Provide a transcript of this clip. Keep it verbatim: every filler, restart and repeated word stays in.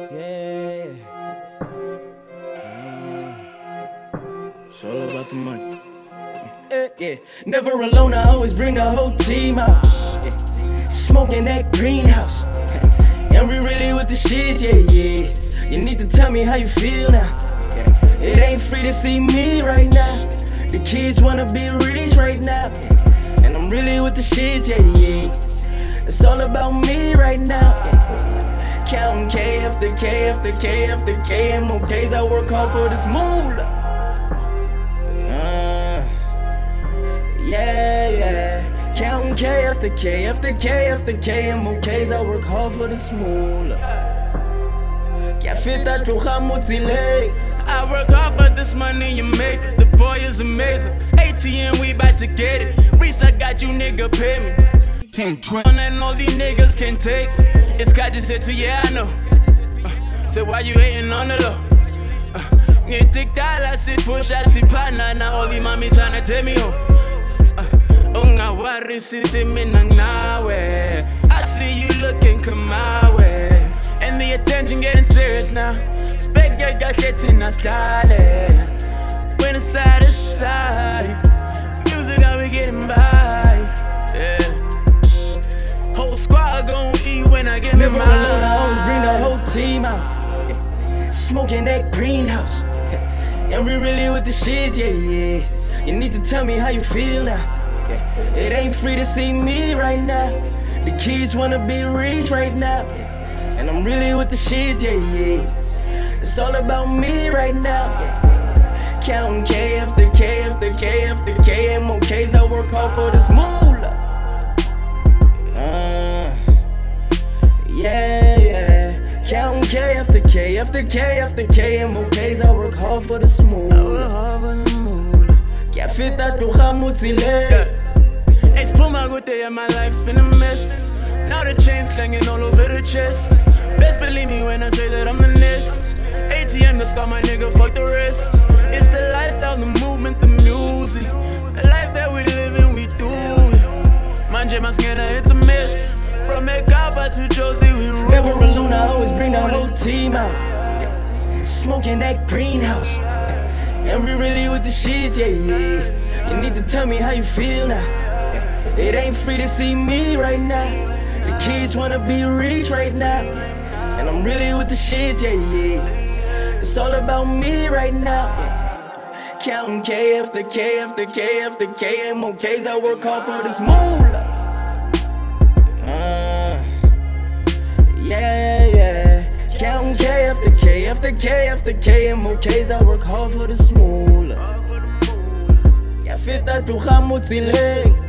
Yeah. Uh, it's all about the money. Yeah, yeah. Never alone, I always bring the whole team out. Yeah. Smoking that greenhouse. And we really with the shit, yeah, yeah. You need to tell me how you feel now. Yeah. It ain't free to see me right now. The kids wanna be rich right now. And I'm really with the shit, yeah, yeah. It's all about me right now. Yeah. Counting K after K after K after K. M O Ks, I work hard for this moolah. Uh, yeah, yeah. Counting K after K after K after K. M O Ks, I work hard for this moolah. I work hard for this money you make. The boy is amazing. A T M, we bout to get it. Reese, I got you, nigga, pay me. ten, twenty, and all these niggas can take it. It's got to say to yeah, I know. Uh, so why you hating on the low? Get tick dollars, sit push, I see partner. Now all the mommy tryna tell me home. Unga worry, see me nawe. I see you looking come my way. And the attention getting serious now. Spec get got shit in our style. When it's side to side, music how we getting by. Yeah. Whole squad gon' eat when I get Never me alone, mine. I always bring the whole team out. Yeah. Smoking that greenhouse. Yeah. And we really with the shit, yeah, yeah. You need to tell me how you feel now. Yeah. It ain't free to see me right now. The kids wanna be rich right now. Yeah. And I'm really with the shit, yeah, yeah. It's all about me right now. Yeah. Counting K after K after K after K. M O Ks, I work hard for this moolah. Uh, yeah, yeah. Counting K after K after K after K. M O Ks, I work hard for the smooth. Can't fit that to Hamutile. It's pull my good day and my life's been a mess. Now the chains clanging all over the chest. Best believe me when I say that I'm the next. A T M, the scar, my nigga, fuck the rest. It's the lifestyle, the movement, the music. The life that we live and we do it. Manje my skin, it's a mess. From Ekaba to Josie, we rule. Never alone, I always bring the whole team out. Yeah. Smoking that greenhouse. Yeah. And we really with the shit, yeah, yeah. You need to tell me how you feel now. Yeah. It ain't free to see me right now. The kids wanna be rich right now. And I'm really with the shit, yeah, yeah. It's all about me right now. Yeah. Counting K after K after K after K. M O Ks, I work hard for this moolah. Uh, yeah, yeah. Counting K after K after K after K. M O Ks, I work hard for the moolah. Can't fit that to Hamutile.